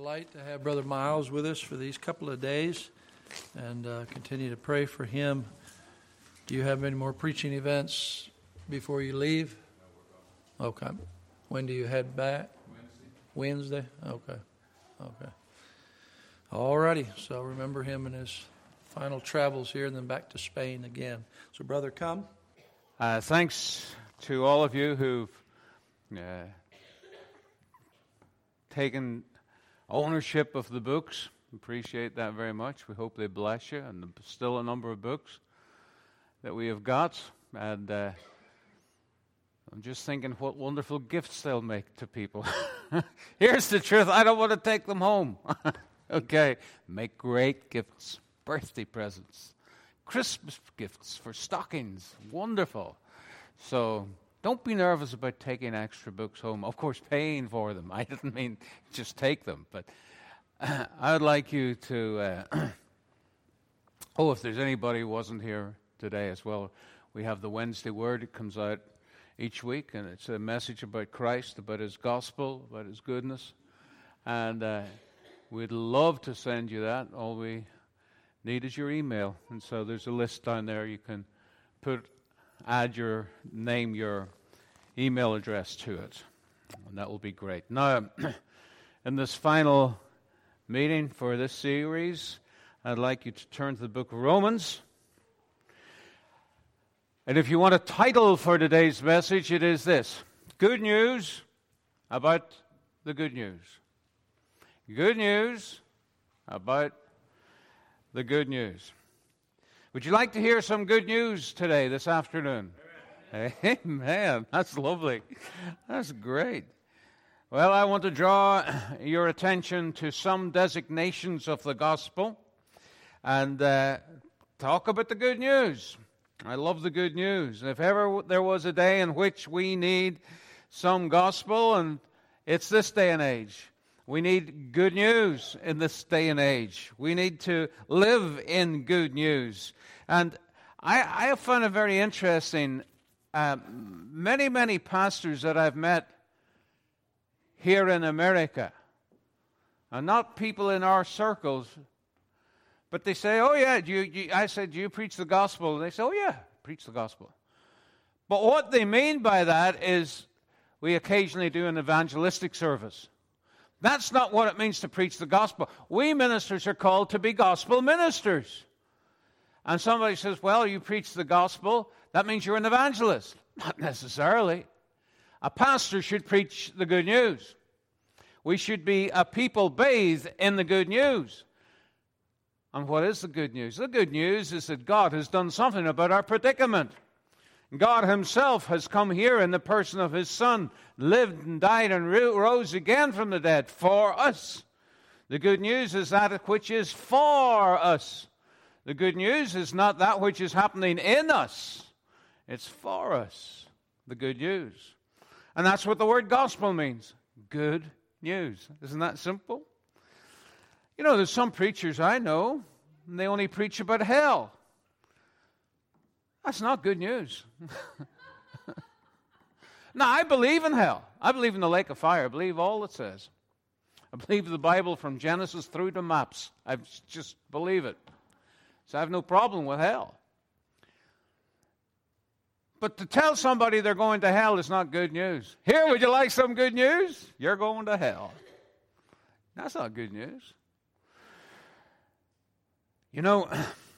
delight to have Brother Miles with us for these couple of days and continue to pray for him. Do you have any more preaching events before you leave? No, we're gone. Okay. When do you head back? Wednesday? Okay. All righty. So remember him in his final travels here and then back to Spain again. So, brother, come. Thanks to all of you who've taken ownership of the books. Appreciate that very much. We hope they bless you. And there's still a number of books that we have got. And I'm just thinking what wonderful gifts they'll make to people. Here's the truth. I don't want to take them home. Okay. Make great gifts. Birthday presents. Christmas gifts for stockings. Wonderful. So don't be nervous about taking extra books home. Of course, paying for them. I didn't mean just take them. But I would like you to... if there's anybody who wasn't here today as well, we have the Wednesday Word. It comes out each week, and it's a message about Christ, about His gospel, about His goodness. And we'd love to send you that. All we need is your email. And so there's a list down there. You can add your name, your email address to it. And that will be great. Now, in this final meeting for this series, I'd like you to turn to the book of Romans. And if you want a title for today's message, it is this: Good News About the Good News. Good news about the good news. Would you like to hear some good news today, this afternoon? Amen. That's lovely. That's great. Well, I want to draw your attention to some designations of the gospel and talk about the good news. I love the good news. If ever there was a day in which we need some gospel, and it's this day and age. We need good news in this day and age. We need to live in good news. And I have found it very interesting. Many pastors that I've met here in America, and not people in our circles, but they say, oh yeah, I said, do you preach the gospel? And they say, oh yeah, preach the gospel. But what they mean by that is we occasionally do an evangelistic service. That's not what it means to preach the gospel. We ministers are called to be gospel ministers. And somebody says, well, you preach the gospel, that means you're an evangelist. Not necessarily. A pastor should preach the good news. We should be a people bathed in the good news. And what is the good news? The good news is that God has done something about our predicament. God Himself has come here in the person of His Son, lived and died and rose again from the dead for us. The good news is that which is for us. The good news is not that which is happening in us. It's for us, the good news. And that's what the word gospel means. Good news. Isn't that simple? You know, there's some preachers I know, and they only preach about hell. That's not good news. Now, I believe in hell. I believe in the lake of fire. I believe all it says. I believe the Bible from Genesis through to maps. I just believe it. So I have no problem with hell. But to tell somebody they're going to hell is not good news. Here, would you like some good news? You're going to hell. That's not good news. You know,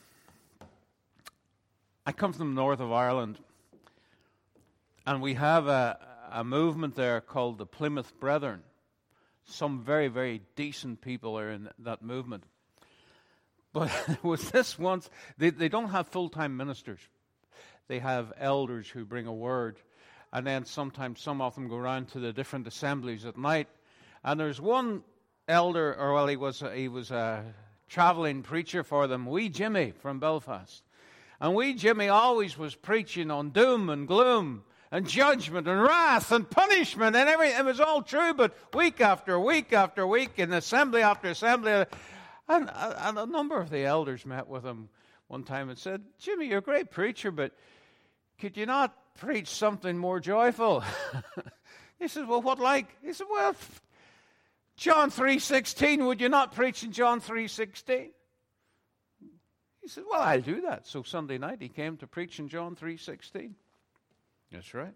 I come from the north of Ireland, and we have a movement there called the Plymouth Brethren. Some very, very decent people are in that movement. But with this once, they don't have full-time ministers. They have elders who bring a word, and then sometimes some of them go around to the different assemblies at night. And there's one elder, he was a traveling preacher for them, Wee Jimmy from Belfast. And Wee Jimmy always was preaching on doom and gloom and judgment and wrath and punishment and everything. It was all true, but week after week after week, in assembly after assembly. And a number of the elders met with him one time and said, Jimmy, you're a great preacher, but could you not preach something more joyful? He said, well, what like? He said, well, John 3:16, would you not preach in John 3:16? He said, well, I'll do that. So Sunday night he came to preach in John 3:16. That's right.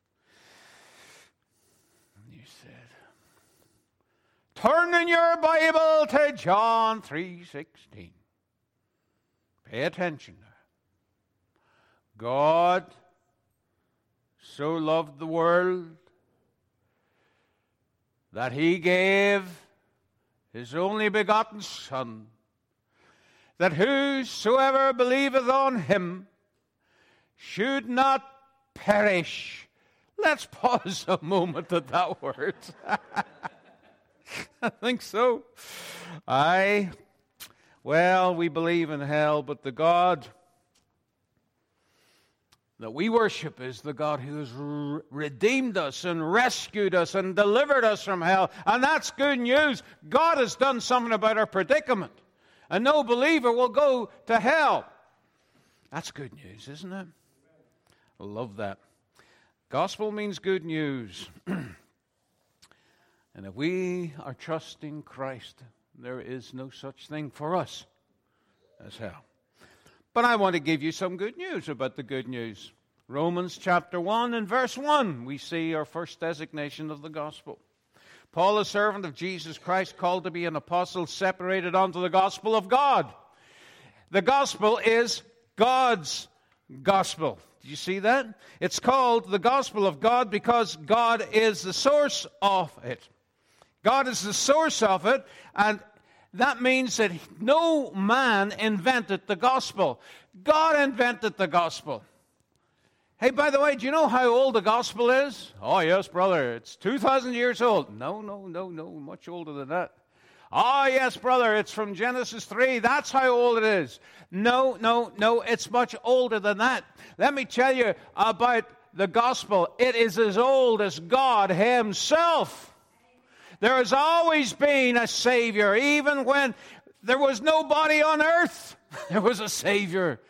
And he said, turn in your Bible to John 3:16. Pay attention there. God so loved the world that he gave his only begotten Son, that whosoever believeth on him should not perish. Let's pause a moment at that word. I think so. Well, we believe in hell, but the God that we worship is the God who has redeemed us and rescued us and delivered us from hell. And that's good news. God has done something about our predicament. And no believer will go to hell. That's good news, isn't it? I love that. Gospel means good news. And if we are trusting Christ, there is no such thing for us as hell. But I want to give you some good news about the good news. Romans chapter 1 and verse 1, we see our first designation of the gospel. Paul, a servant of Jesus Christ, called to be an apostle, separated unto the gospel of God. The gospel is God's gospel. Do you see that? It's called the gospel of God because God is the source of it. God is the source of it, and that means that no man invented the gospel. God invented the gospel. Hey, by the way, do you know how old the gospel is? Oh, yes, brother, it's 2,000 years old. No, much older than that. Oh, yes, brother, it's from Genesis 3. That's how old it is. No, it's much older than that. Let me tell you about the gospel. It is as old as God himself. There has always been a Savior. Even when there was nobody on earth, there was a Savior.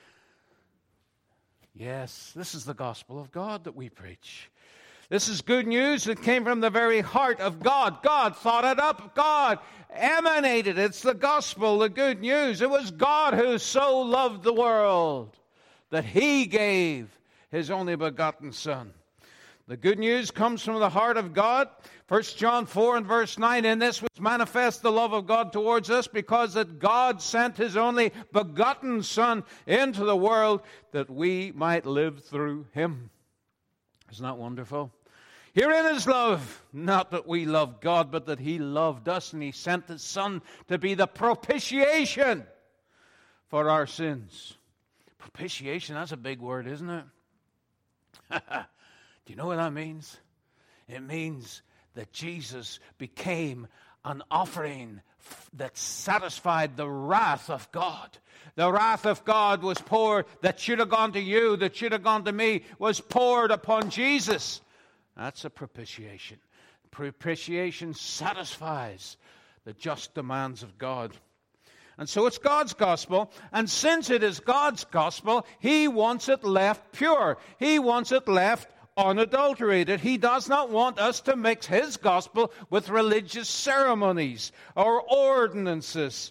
Yes, this is the gospel of God that we preach. This is good news that came from the very heart of God. God thought it up. God emanated. It's the gospel, the good news. It was God who so loved the world that he gave his only begotten Son. The good news comes from the heart of God. 1 John 4 and verse 9, in this was manifest the love of God towards us, because that God sent his only begotten Son into the world that we might live through him. Isn't that wonderful? Herein is love, not that we love God, but that he loved us, and he sent his Son to be the propitiation for our sins. Propitiation, that's a big word, isn't it? Do you know what that means? It means that Jesus became an offering that satisfied the wrath of God. The wrath of God was poured, that should have gone to you, that should have gone to me, was poured upon Jesus. That's a propitiation. Propitiation satisfies the just demands of God. And so it's God's gospel, and since it is God's gospel, he wants it left pure. He wants it left unadulterated. He does not want us to mix his gospel with religious ceremonies or ordinances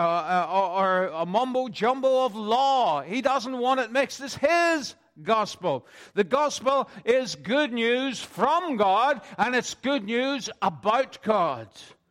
or a mumbo-jumbo of law. He doesn't want it mixed. It's his gospel. The gospel is good news from God, and it's good news about God.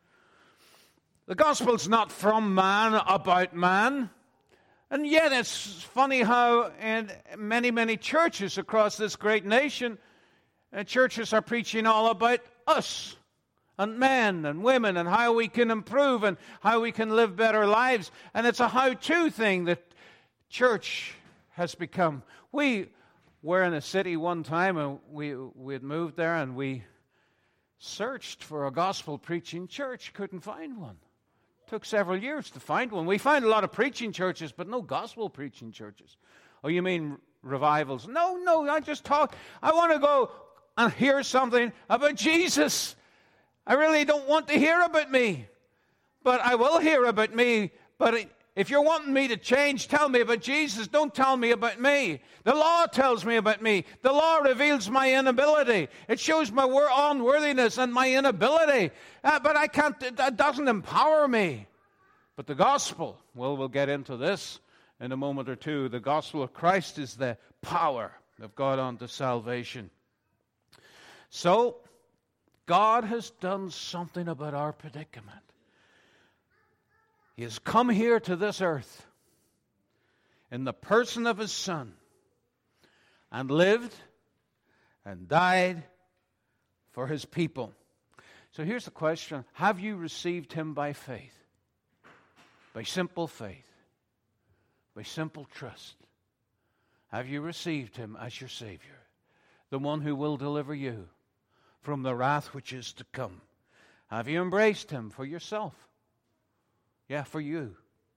The gospel's not from man about man. And yet it's funny how in many, many churches across this great nation, churches are preaching all about us and men and women and how we can improve and how we can live better lives. And it's a how-to thing that church has become. We were in a city one time, and we had moved there, and we searched for a gospel-preaching church. Couldn't find one. Took several years to find one. We find a lot of preaching churches, but no gospel preaching churches. Oh, you mean revivals? No, I just talk. I want to go and hear something about Jesus. I really don't want to hear about me, but I will hear about me. But If you're wanting me to change, tell me about Jesus. Don't tell me about me. The law tells me about me. The law reveals my inability. It shows my unworthiness and my inability. But I can't, that doesn't empower me. But the gospel, well, we'll get into this in a moment or two. The gospel of Christ is the power of God unto salvation. So, God has done something about our predicament. He has come here to this earth in the person of His Son and lived and died for His people. So here's the question. Have you received Him by faith? By simple faith? By simple trust? Have you received Him as your Savior? The one who will deliver you from the wrath which is to come. Have you embraced Him for yourself? Yeah, for you.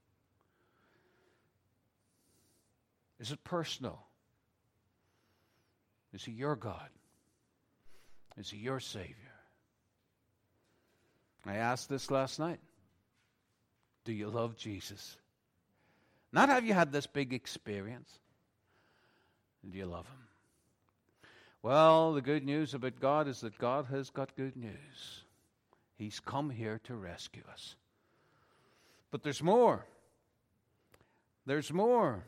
Is it personal? Is He your God? Is He your Savior? I asked this last night. Do you love Jesus? Not have you had this big experience. Do you love Him? Well, the good news about God is that God has got good news. He's come here to rescue us. But there's more. There's more.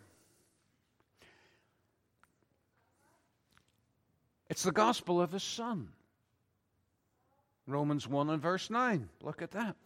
It's the gospel of His Son. Romans 1 and verse 9. Look at that.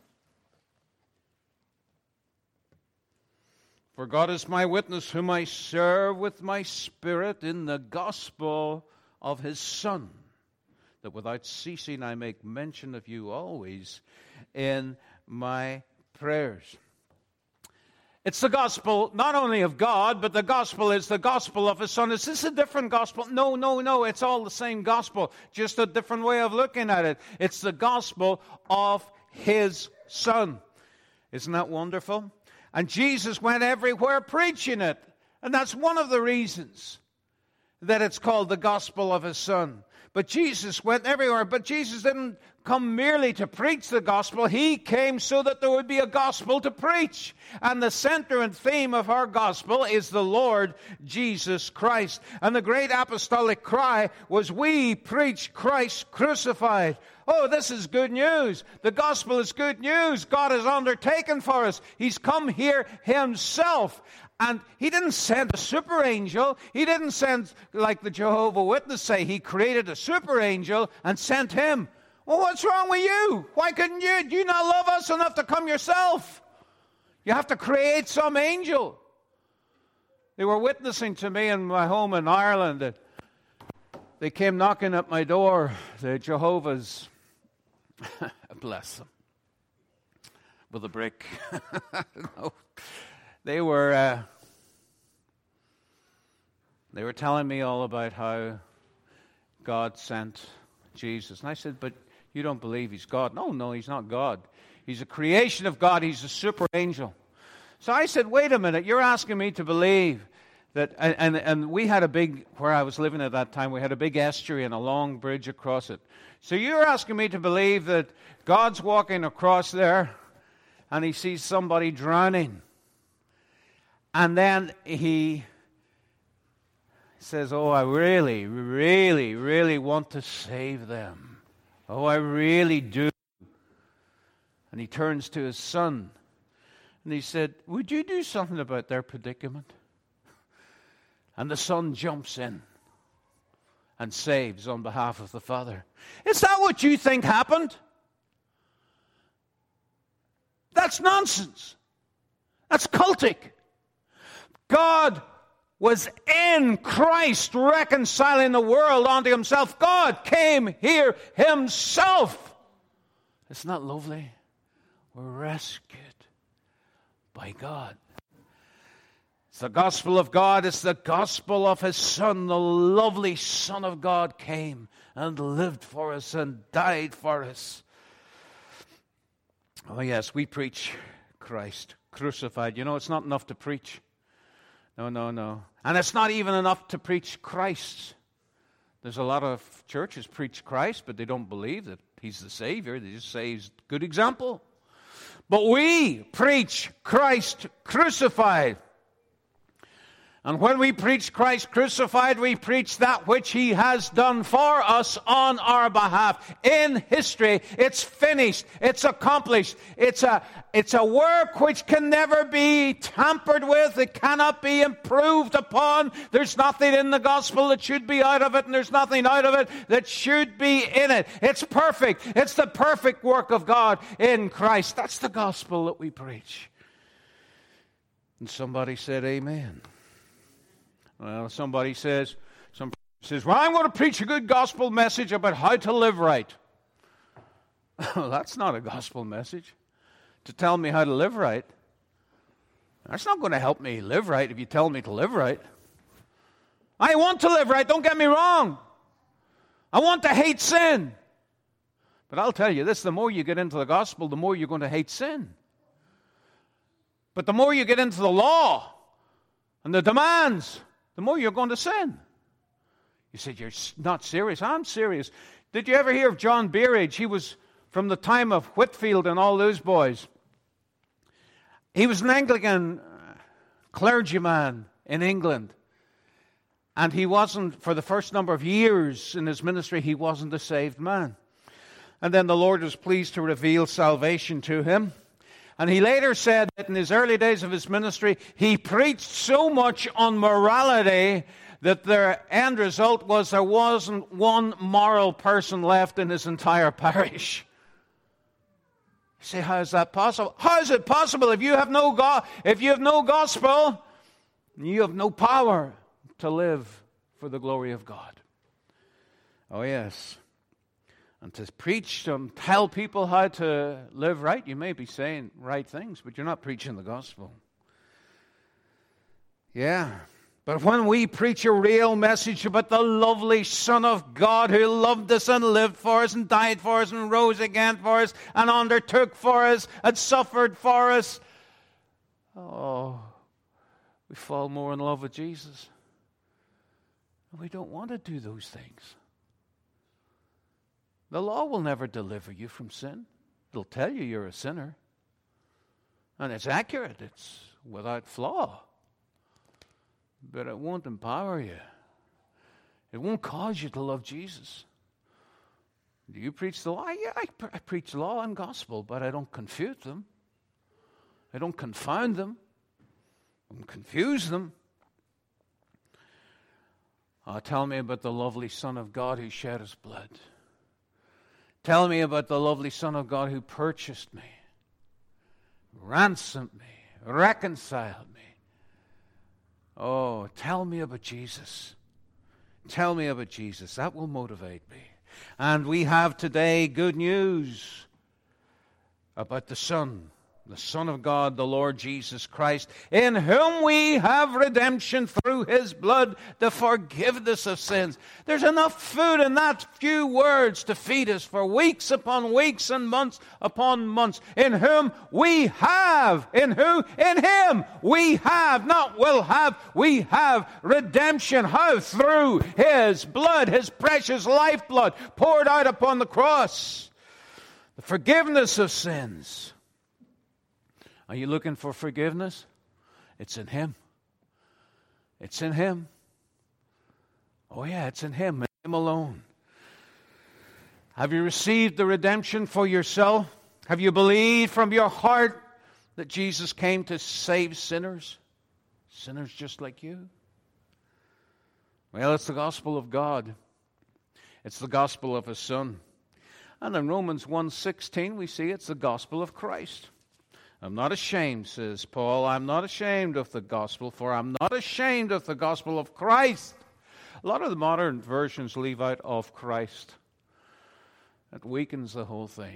For God is my witness, whom I serve with my spirit in the gospel of His Son, that without ceasing I make mention of you always in my prayers. It's the gospel not only of God, but the gospel is the gospel of His Son. Is this a different gospel? No. It's all the same gospel, just a different way of looking at it. It's the gospel of His Son. Isn't that wonderful? And Jesus went everywhere preaching it. And that's one of the reasons that it's called the gospel of His Son. But Jesus went everywhere. But Jesus didn't come merely to preach the gospel. He came so that there would be a gospel to preach. And the center and theme of our gospel is the Lord Jesus Christ. And the great apostolic cry was, we preach Christ crucified. Oh, this is good news. The gospel is good news. God has undertaken for us. He's come here Himself. And He didn't send a super angel. He didn't send, like the Jehovah's Witnesses say, He created a super angel and sent him. Well, what's wrong with you? Why couldn't you? Do you not love us enough to come yourself? You have to create some angel. They were witnessing to me in my home in Ireland. They came knocking at my door, the Jehovah's. Bless them. With a brick. No. They were telling me all about how God sent Jesus. And I said, but you don't believe He's God. No, He's not God. He's a creation of God. He's a super angel. So I said, wait a minute. You're asking me to believe that, and we had a big, where I was living at that time, we had a big estuary and a long bridge across it. So you're asking me to believe that God's walking across there and He sees somebody drowning. And then He says, oh, I really, really, really want to save them. Oh, I really do. And He turns to His Son and He said, would you do something about their predicament? And the Son jumps in and saves on behalf of the Father. Is that what you think happened? That's nonsense. That's cultic. God was in Christ reconciling the world unto Himself. God came here Himself. Isn't that lovely? We're rescued by God. It's the gospel of God. It's the gospel of His Son. The lovely Son of God came and lived for us and died for us. Oh yes, we preach Christ crucified. You know, it's not enough to preach. No. And it's not even enough to preach Christ. There's a lot of churches preach Christ, but they don't believe that He's the Savior. They just say He's a good example. But we preach Christ crucified. And when we preach Christ crucified, we preach that which He has done for us on our behalf. In history, it's finished. It's accomplished. It's a work which can never be tampered with. It cannot be improved upon. There's nothing in the gospel that should be out of it, and there's nothing out of it that should be in it. It's perfect. It's the perfect work of God in Christ. That's the gospel that we preach. And somebody said, amen. Well, somebody says, well, I'm going to preach a good gospel message about how to live right. Well, that's not a gospel message. To tell me how to live right. That's not going to help me live right if you tell me to live right. I want to live right, don't get me wrong. I want to hate sin. But I'll tell you this, the more you get into the gospel, the more you're going to hate sin. But the more you get into the law and the demands, the more you're going to sin. You said, you're not serious. I'm serious. Did you ever hear of John Beeridge? He was from the time of Whitfield and all those boys. He was an Anglican clergyman in England. And he wasn't, for the first number of years in his ministry, he wasn't a saved man. And then the Lord was pleased to reveal salvation to him. And he later said that in his early days of his ministry, he preached so much on morality that the end result was there wasn't one moral person left in his entire parish. You say, how is that possible? How is it possible if you have no gospel, you have no power to live for the glory of God? Oh yes. And to preach and tell people how to live right, you may be saying right things, but you're not preaching the gospel. Yeah. But when we preach a real message about the lovely Son of God who loved us and lived for us and died for us and rose again for us and undertook for us and suffered for us, oh, we fall more in love with Jesus. We don't want to do those things. The law will never deliver you from sin. It'll tell you you're a sinner. And it's accurate. It's without flaw. But it won't empower you. It won't cause you to love Jesus. Do you preach the law? Yeah, I preach law and gospel, but I don't confute them. I don't confound them. I don't confuse them. Tell me about the lovely Son of God who shed His blood. Tell me about the lovely Son of God who purchased me, ransomed me, reconciled me. Oh, tell me about Jesus. Tell me about Jesus. That will motivate me. And we have today good news about the Son of God, the Lord Jesus Christ, in whom we have redemption through His blood, the forgiveness of sins. There's enough food in that few words to feed us for weeks upon weeks and months upon months. In whom we have, in who? In Him we have, not will have, we have redemption. How? Through His blood, His precious lifeblood poured out upon the cross. The forgiveness of sins. Are you looking for forgiveness? It's in Him. It's in Him. Oh yeah, it's in Him, and Him alone. Have you received the redemption for yourself? Have you believed from your heart that Jesus came to save sinners? Sinners just like you? Well, it's the gospel of God. It's the gospel of His Son. And in Romans 1:16 we see it's the gospel of Christ. I'm not ashamed, says Paul. I'm not ashamed of the gospel, for I'm not ashamed of the gospel of Christ. A lot of the modern versions leave out of Christ. That weakens the whole thing.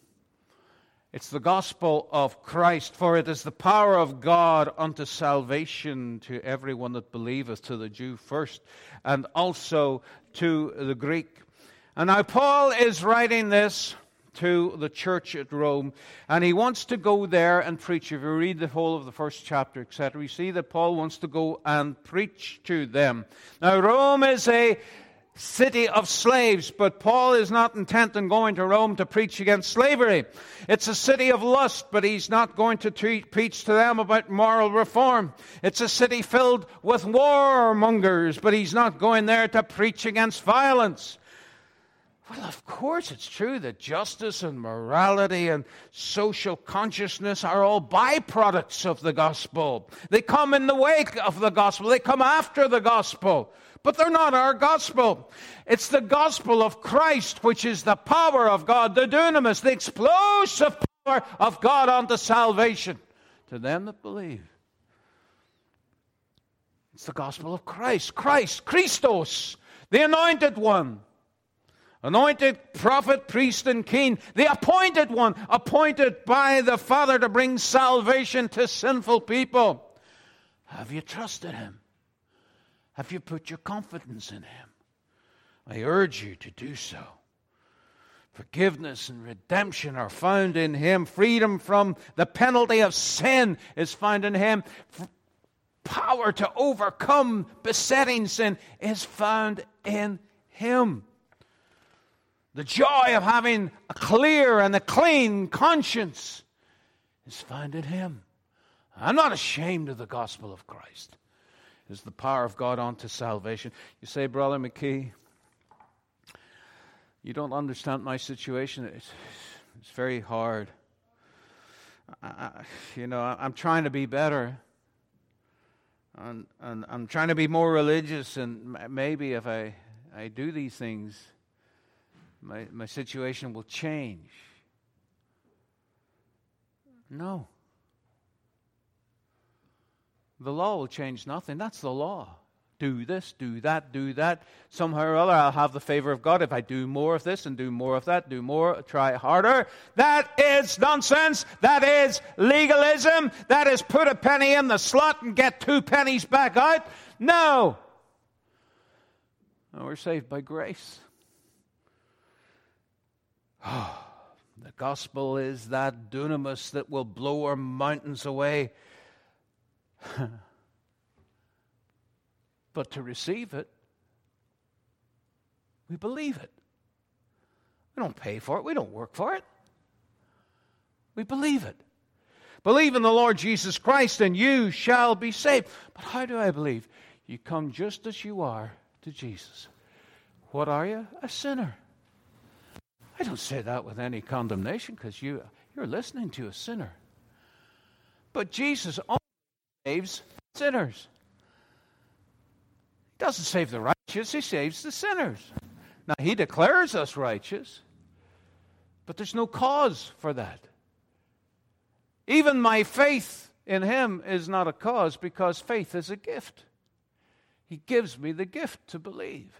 It's the gospel of Christ, for it is the power of God unto salvation to everyone that believeth, to the Jew first, and also to the Greek. And now Paul is writing this to the church at Rome, and he wants to go there and preach. If you read the whole of the first chapter, etc., you see that Paul wants to go and preach to them. Now, Rome is a city of slaves, but Paul is not intent on going to Rome to preach against slavery. It's a city of lust, but he's not going to preach to them about moral reform. It's a city filled with warmongers, but he's not going there to preach against violence. Well, of course, it's true that justice and morality and social consciousness are all byproducts of the gospel. They come in the wake of the gospel. They come after the gospel. But they're not our gospel. It's the gospel of Christ, which is the power of God, the dunamis, the explosive power of God unto salvation to them that believe. It's the gospel of Christ. Christ, Christos, the anointed one. Anointed prophet, priest, and king, the appointed one, appointed by the Father to bring salvation to sinful people. Have you trusted him? Have you put your confidence in him? I urge you to do so. Forgiveness and redemption are found in him. Freedom from the penalty of sin is found in him. Power to overcome besetting sin is found in him. The joy of having a clear and a clean conscience is found in him. I'm not ashamed of the gospel of Christ. It is the power of God unto salvation. You say, Brother McKee, you don't understand my situation. It's very hard. I'm trying to be better. And I'm trying to be more religious, and maybe if I do these things, my situation will change. No. The law will change nothing. That's the law. Do this, do that, do that. Somehow or other, I'll have the favor of God if I do more of this and do more of that, do more, try harder. That is nonsense. That is legalism. That is put a penny in the slot and get 2 pennies back out. No. No, we're saved by grace. The gospel is that dunamis that will blow our mountains away. But to receive it, we believe it. We don't pay for it. We don't work for it. We believe it. Believe in the Lord Jesus Christ and you shall be saved. But how do I believe? You come just as you are to Jesus. What are you? A sinner. I don't say that with any condemnation because you're listening to a sinner. But Jesus only saves sinners. He doesn't save the righteous, he saves the sinners. Now, he declares us righteous, but there's no cause for that. Even my faith in him is not a cause because faith is a gift. He gives me the gift to believe.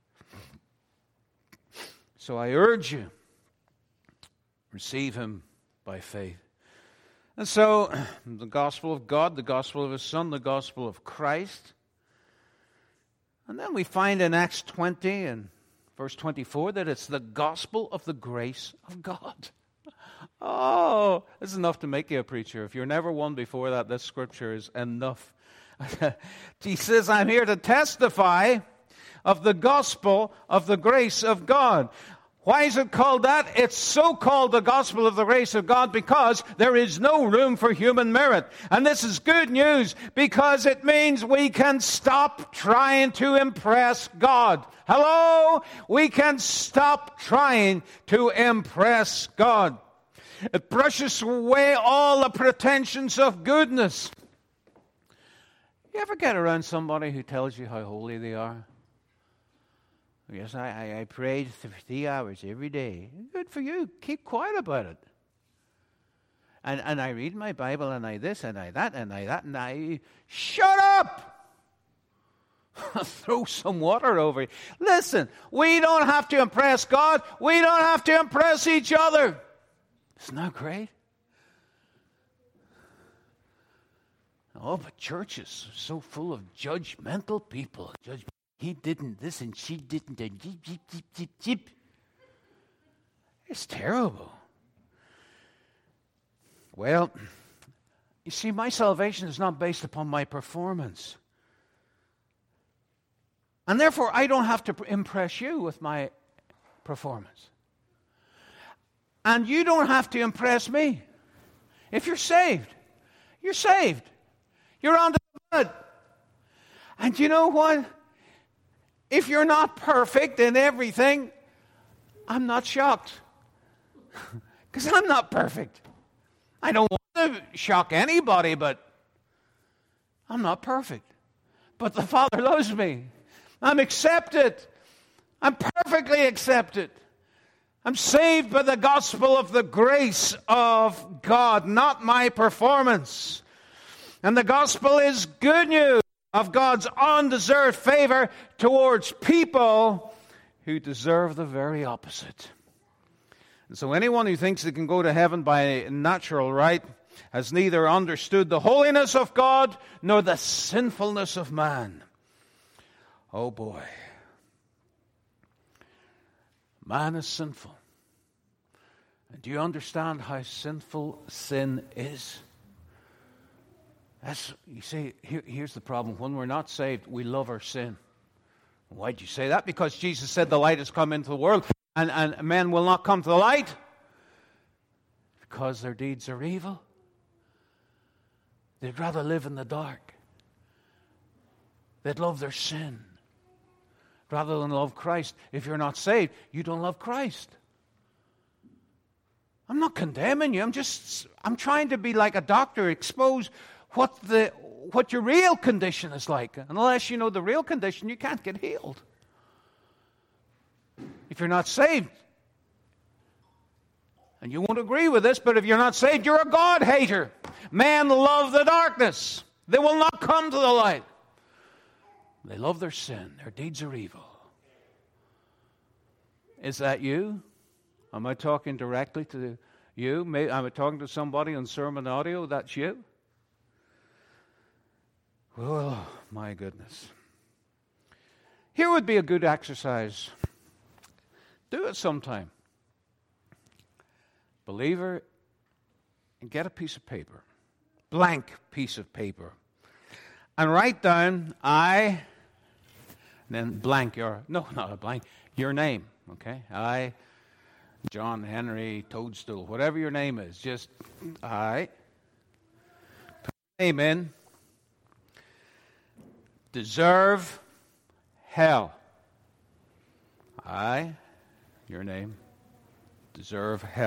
So I urge you, receive him by faith. And so, the gospel of God, the gospel of his Son, the gospel of Christ. And then we find in Acts 20 and verse 24 that it's the gospel of the grace of God. Oh, this is enough to make you a preacher. If you're never one before that, this scripture is enough. He says, I'm here to testify of the gospel of the grace of God. Why is it called that? It's so called the gospel of the grace of God because there is no room for human merit. And this is good news because it means we can stop trying to impress God. Hello? We can stop trying to impress God. It brushes away all the pretensions of goodness. You ever get around somebody who tells you how holy they are? Yes, I prayed 3 hours every day. Good for you. Keep quiet about it. And I read my Bible, and I this, and I that, and I that, and I... Shut up! Throw some water over you. Listen, we don't have to impress God. We don't have to impress each other. Isn't that great? Oh, but churches are so full of judgmental people. He didn't this and she didn't. And jeep. It's terrible. Well, you see, my salvation is not based upon my performance. And therefore, I don't have to impress you with my performance. And you don't have to impress me. If you're saved, you're saved. You're under the blood. And you know what? If you're not perfect in everything, I'm not shocked. Because I'm not perfect. I don't want to shock anybody, but I'm not perfect. But the Father loves me. I'm accepted. I'm perfectly accepted. I'm saved by the gospel of the grace of God, not my performance. And the gospel is good news of God's undeserved favor towards people who deserve the very opposite. And so anyone who thinks they can go to heaven by natural right has neither understood the holiness of God nor the sinfulness of man. Oh boy. Man is sinful. And do you understand how sinful sin is? You see, here's the problem. When we're not saved, we love our sin. Why'd you say that? Because Jesus said the light has come into the world, and men will not come to the light because their deeds are evil. They'd rather live in the dark. They'd love their sin rather than love Christ. If you're not saved, you don't love Christ. I'm not condemning you. I'm trying to be like a doctor, expose what your real condition is like. Unless you know the real condition, you can't get healed. If you're not saved, and you won't agree with this, but if you're not saved, you're a God hater. Men love the darkness. They will not come to the light. They love their sin. Their deeds are evil. Is that you? Am I talking directly to you? Am I talking to somebody on sermon audio? That's you? Oh, my goodness. Here would be a good exercise. Do it sometime. Believer, and get a piece of paper. Blank piece of paper. And write down, and then blank not a blank, your name, okay? I, John Henry Toadstool, whatever your name is, just I. Put your name in. Deserve hell. I, your name, deserve hell.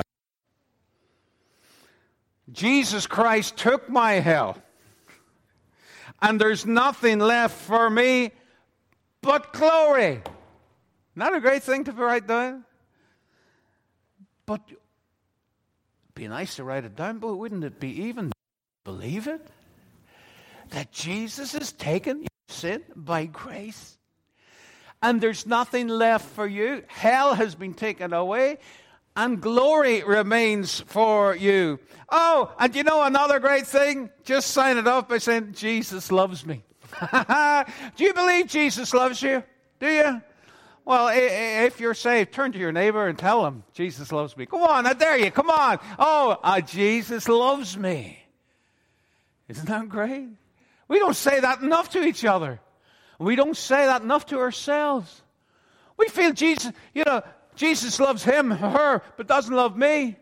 Jesus Christ took my hell. And there's nothing left for me but glory. Isn't that a great thing to write down? But it'd be nice to write it down, but wouldn't it be even believe it? That Jesus has taken your sin by grace. And there's nothing left for you. Hell has been taken away. And glory remains for you. Oh, and you know another great thing? Just sign it off by saying, Jesus loves me. Do you believe Jesus loves you? Do you? Well, if you're saved, turn to your neighbor and tell him, Jesus loves me. Come on, I dare you. Come on. Oh, Jesus loves me. Isn't that great? We don't say that enough to each other. We don't say that enough to ourselves. We feel Jesus loves him, her, but doesn't love me.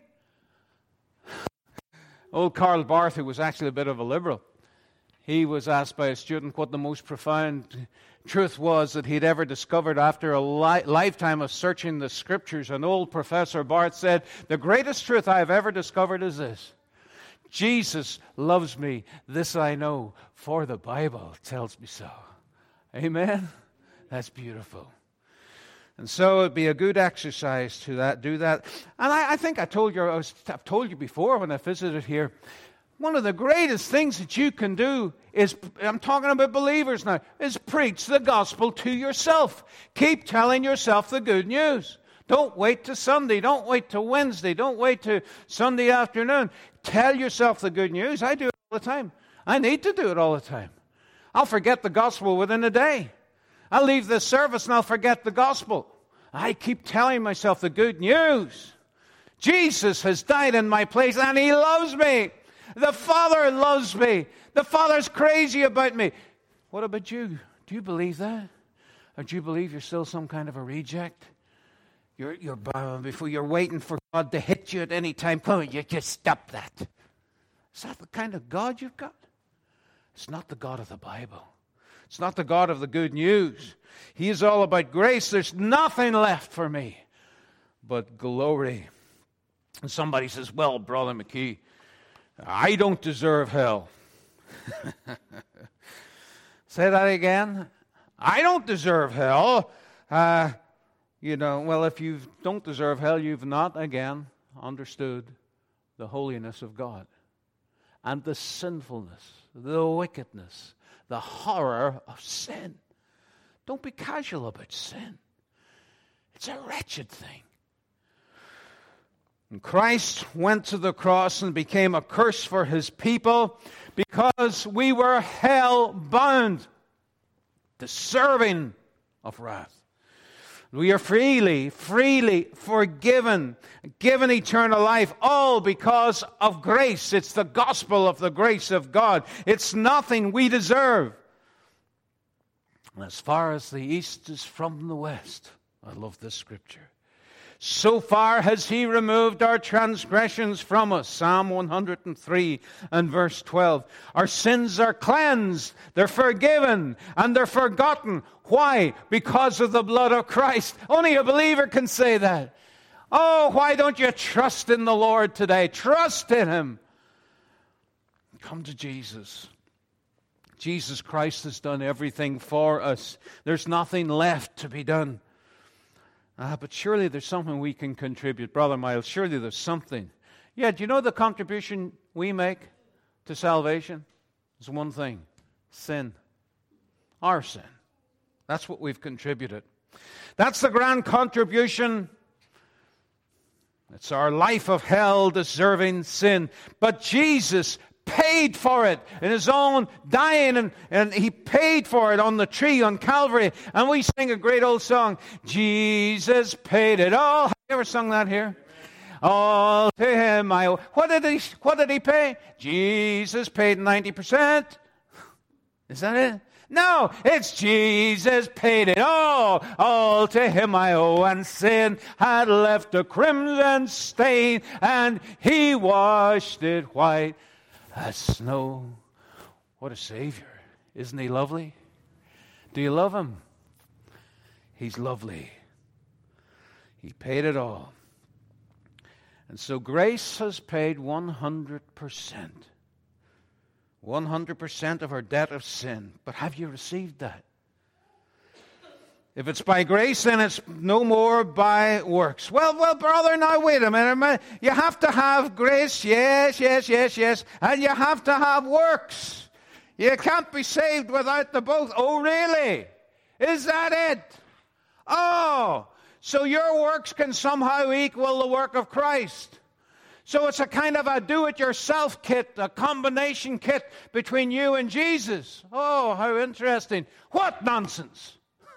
Old Karl Barth, who was actually a bit of a liberal, he was asked by a student what the most profound truth was that he'd ever discovered after a lifetime of searching the scriptures. And old Professor Barth said, the greatest truth I have ever discovered is this: Jesus loves me, this I know, for the Bible tells me so. Amen? That's beautiful. And so it'd be a good exercise to do that. And I think I've told you before when I visited here, one of the greatest things that you can do is, I'm talking about believers now, is preach the gospel to yourself. Keep telling yourself the good news. Don't wait to Sunday. Don't wait to Wednesday. Don't wait to Sunday afternoon. Tell yourself the good news. I do it all the time. I need to do it all the time. I'll forget the gospel within a day. I'll leave this service and I'll forget the gospel. I keep telling myself the good news. Jesus has died in my place and he loves me. The Father loves me. The Father's crazy about me. What about you? Do you believe that? Or do you believe you're still some kind of a reject? You're before you're waiting for God to hit you at any time. Come on, you just stop that. Is that the kind of God you've got? It's not the God of the Bible. It's not the God of the good news. He is all about grace. There's nothing left for me but glory. And somebody says, well, Brother McKee, I don't deserve hell. Say that again. I don't deserve hell. Well, if you don't deserve hell, you've not, again, understood the holiness of God and the sinfulness, the wickedness, the horror of sin. Don't be casual about sin. It's a wretched thing. And Christ went to the cross and became a curse for his people because we were hell-bound, deserving of wrath. We are freely forgiven, given eternal life, all because of grace. It's the gospel of the grace of God. It's nothing we deserve. As far as the east is from the west, I love this scripture, so far has he removed our transgressions from us. Psalm 103 and verse 12. Our sins are cleansed, they're forgiven, and they're forgotten. Why? Because of the blood of Christ. Only a believer can say that. Oh, why don't you trust in the Lord today? Trust in him. Come to Jesus. Jesus Christ has done everything for us. There's nothing left to be done. But surely there's something we can contribute. Brother Miles, surely there's something. Yeah, do you know the contribution we make to salvation? It's one thing. Sin. Our sin. That's what we've contributed. That's the grand contribution. It's our life of hell deserving sin. But Jesus paid for it in his own dying, and he paid for it on the tree on Calvary. And we sing a great old song, Jesus paid it all. Have you ever sung that here? All to him I owe. What did he pay? Jesus paid 90%. Is that it? No, it's Jesus paid it all to him I owe, and sin had left a crimson stain, and he washed it white as snow. What a Savior. Isn't he lovely? Do you love him? He's lovely. He paid it all. And so grace has paid 100%. 100% of our debt of sin. But have you received that? If it's by grace, then it's no more by works. Well, brother, now wait a minute. You have to have grace, yes. And you have to have works. You can't be saved without the both. Oh, really? Is that it? Oh, so your works can somehow equal the work of Christ. So it's a kind of a do-it-yourself kit, a combination kit between you and Jesus. Oh, how interesting. What nonsense.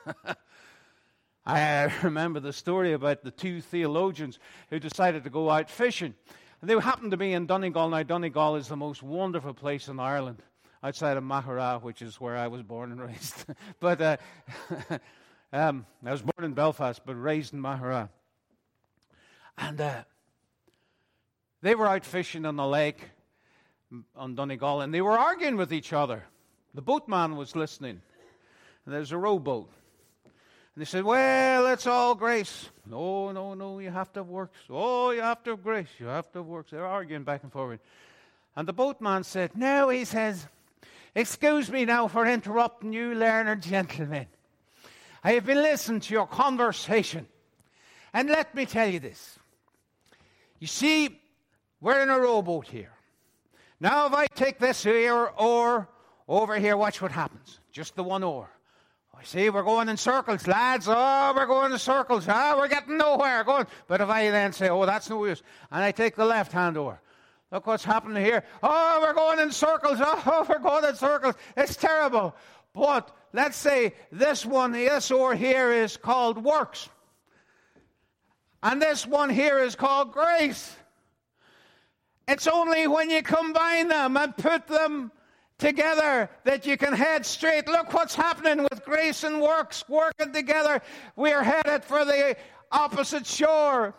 I remember the story about the two theologians who decided to go out fishing. And they happened to be in Donegal. Now, Donegal is the most wonderful place in Ireland, outside of Maghera, which is where I was born and raised. But I was born in Belfast, but raised in Maghera. And they were out fishing on the lake on Donegal, and they were arguing with each other. The boatman was listening, and there's a rowboat. And they said, well, it's all grace. No, you have to have works. Oh, you have to have grace. You have to have works. They're arguing back and forward. And the boatman said, no, he says, excuse me now for interrupting you, learned gentlemen. I have been listening to your conversation. And let me tell you this. You see, we're in a rowboat here. Now, if I take this here oar over here, watch what happens. Just the one oar. I see, we're going in circles, lads. Oh, we're going in circles. We're getting nowhere. But if I then say, oh, that's no use, and I take the left-hand oar, look what's happening here. Oh, we're going in circles. Oh, we're going in circles. It's terrible. But let's say this oar here is called works. And this one here is called grace. It's only when you combine them and put them together that you can head straight. Look what's happening with grace and works working together. We're headed for the opposite shore.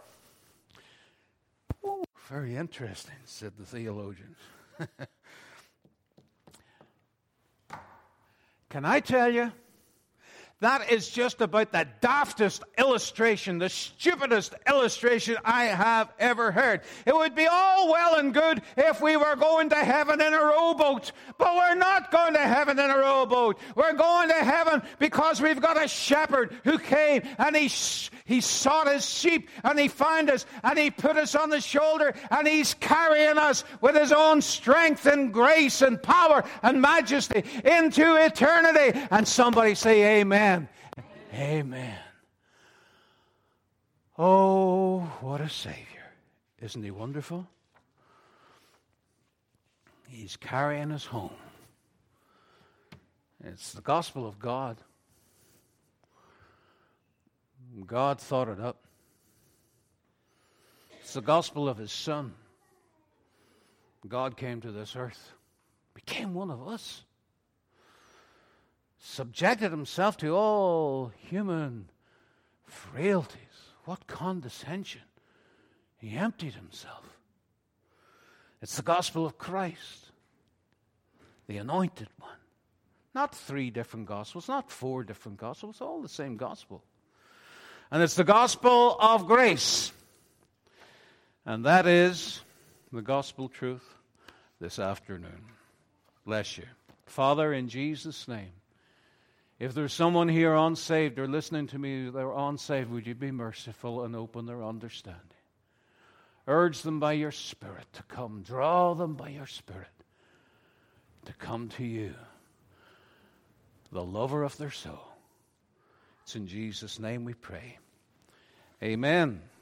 Oh, very interesting, said the theologians. Can I tell you? That is just about the daftest illustration, the stupidest illustration I have ever heard. It would be all well and good if we were going to heaven in a rowboat, but we're not going to heaven in a rowboat. We're going to heaven because we've got a shepherd who came and he sought his sheep and he found us and he put us on the shoulder and he's carrying us with his own strength and grace and power and majesty into eternity. And somebody say amen. Amen. Oh, what a Savior. Isn't he wonderful? He's carrying us home. It's the gospel of God. God thought it up. It's the gospel of his Son. God came to this earth, became one of us, subjected himself to all human frailties. What condescension. He emptied himself. It's the gospel of Christ, the anointed one. Not 3 different gospels, not 4 different gospels, it's all the same gospel. And it's the gospel of grace. And that is the gospel truth this afternoon. Bless you. Father, in Jesus' name, if there's someone here unsaved or listening to me, they're unsaved, would you be merciful and open their understanding? Urge them by your Spirit to come. Draw them by your Spirit to come to you, the lover of their soul. It's in Jesus' name we pray. Amen.